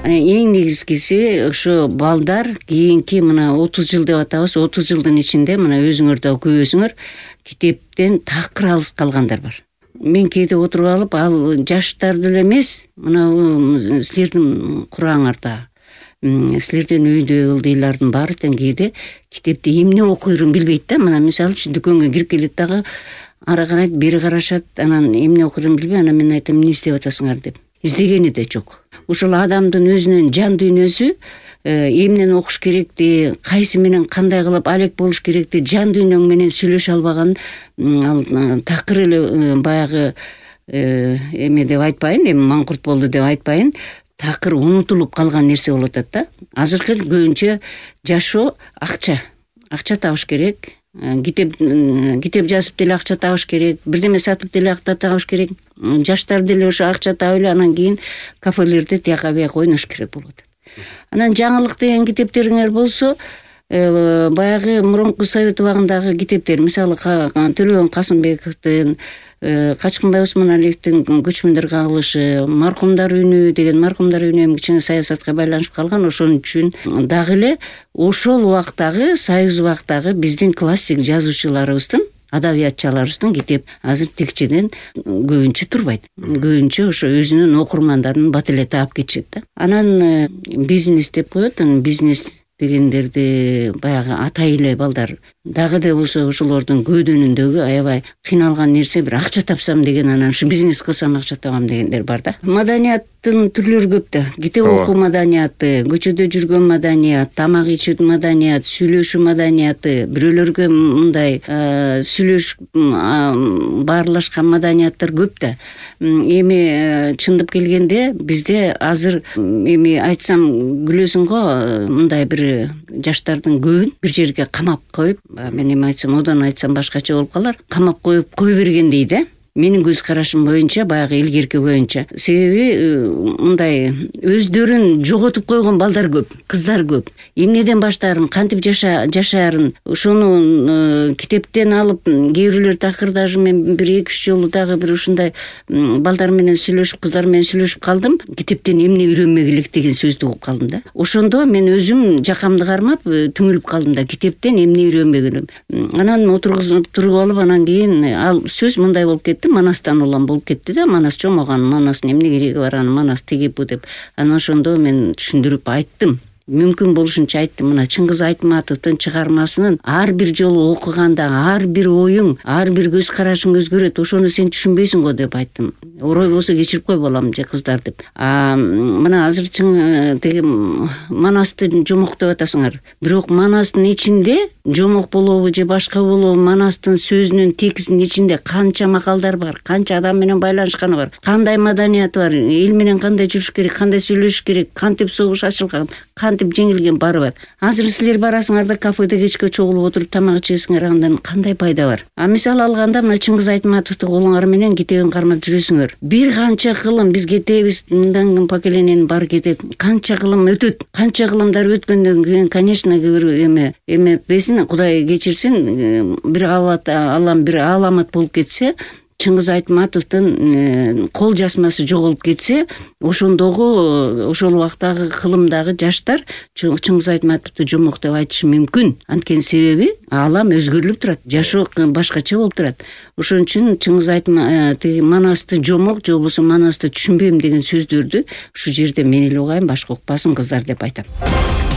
эң негизгиси ошо балдар кийинки мына 30 жыл деп атабыз, 30 жылдын ичинде мына өзүңөр да көбөсүңөр китептен такыр алыс калгандар бар. Мен кээде отуруп алып, ал жаштар деле эмес, мына силердин кураңарда, силердин үйдө ылдыйлардын баары тең кээде китепти эмне окуйрун билбейт да. Мына мисалы үчүн дүкөнгө кирип келет дагы, ара карайт, бери карашат, анан эмне окуйрун билбей, анан мен айтам, эмне издеп атасыңар деп. Издегени да жок. Ошол адамдын өзүнүн жан дүйнөсү, эмнени окуш керекти, кайсы менен кандай кылып алек болуш керекти, жан дүйнөң менен сүйлөшө албаган, ал такыр эле баягы эме деп айтпайын, эми маңкурт болду деп айтпайын, такыр унутулуп калган нерсе болуп атат да. Азыркы көбүнчө жашоо акча табыш керек. Китеп жазып деле акча табыш керек, бирдеме сатып деле акча табыш керек. Жаштар деле ошо акча табып эле анан кийин кафелерде тияка бияка ойнош керек болуп атат. Анан жаңылык деген китептериңер болсо, баягы мурунку совет убагындагы китептер, мисалы Төлөгөн Касымбековдун, Качкынбай Осмоналиевдин Көчмөндөр кагылышы, Маркумдар үнү деген, Маркумдар үнү эми кичине саясатка байланышып калган, ошон үчүн дагы эле ошол убактагы, союз убактагы биздин классик жазуучуларыбыздын, адабиятчыларыбыздын китеп азыр текчеден көбүнчө турбайт. Көбүнчө ошо өзүнүн окурмандарын бат эле таап кетишет да. Анан бизнес деп коет, бизнес дегендерди баягы атай эле балдар дагы да болсо ошолордун көөдөнүндөгү аябай кыйналган нерсе бир акча тапсам деген, анан ушу бизнес кылсам акча табам дегендер бар да. Маданияттын түрлөрү көп да. Китеп окуу маданияты, көчөдө жүргөн маданият, тамак ичүү маданият, сүйлөшүү маданияты, бирөөлөргө мындай сүйлөшүп баарлашкан маданияттар көп да. Эми чындап келгенде бизде азыр эми айтсам күлөсүң го, мындай бир жаштардын көбүн бир жерге камап коюп, мен эми айтсам, одан айтсам башкача болуп калар, камап коюп кой бергендей да. Менин көз карашым боюнча, баягы илгерки боюнча. Себеби мындай өздөрүн жоготуп койгон балдар көп, кыздар көп. Эмнеден баштаарын, кантип жашаарын, ошону китептен алып, кээ бирлер такыр даже мен бир 2-3 жолу дагы бир ушундай балдар менен сүйлөшүп, кыздар менен сүйлөшүп калдым. Китептен эмне үйрөнмөк элек деген сөздү угуп калдым да. Ошондо мен өзүм жакамды кармап түңүлүп калдым да, китептен эмне үйрөнбөгөнүм. Анан туруп алып, анан кийин ал сөз мындай болуп кетти. Манастан улам болуп кетти да. Манас жомоган, Манастын эмне кереги бар, анан Манас тиги бу деп. Анан ошондо мен түшүндүрүп айттым. Мүмкүн болушунча айттым. Мына Чыңгыз Айтматовдун чыгармасынын ар бир жолу окуганда ар бир оюң, ар бир көз карашың өзгөрөт. Ошону сен түшүнбөйсүң го деп айттым. Орой болсо кечирип кой балам же кыздар деп. Мына азыр тиги Манасты жомок деп атасыңар. Бирок Манастын ичинде жомок болобу же башка болобу, Манастын сөзүнүн текстинин ичинде канча макалдар бар, канча адам менен байланышканы бар, кандай маданияты бар, эл менен кандай жүрүш керек, кандай сүйлөшүш керек, кантип согуш ачылган, кантип жеңилген баары бар. Азыр силер барасыңар да кафеде кечке чогулуп отуруп тамак ичесиңер, андан кандай пайда бар? Мисал алганда мына Чыңгыз Айтматовду колуңар менен китебин кармап жүрөсүңөр. Бир канча кылым биз кетебиз, мындан кийин баары кетет. Канча кылым өтөт. Канча кылымдар өткөндөн кийин, конечно, эме бесин Кудай кечирсин, бир алам бир аламат болуп кетсе, Чыңгыз Айтматовдун кол жазмасы жоголуп кетсе, ошондогу ошол убактагы кылымдагы жаштар Чыңгыз Айтматовду жомок деп айтышы мүмкүн. Анткени себеби алам өзгөрүлүп турат, жашоо башкача болуп турат. Ошон үчүн Чыңгыз Айтматов Манасты жомок же болбосо Манасты түшүнбөйм деген сөздөрдү ушу жерде мен эле угайм, башка укпасын кыздар деп айтам.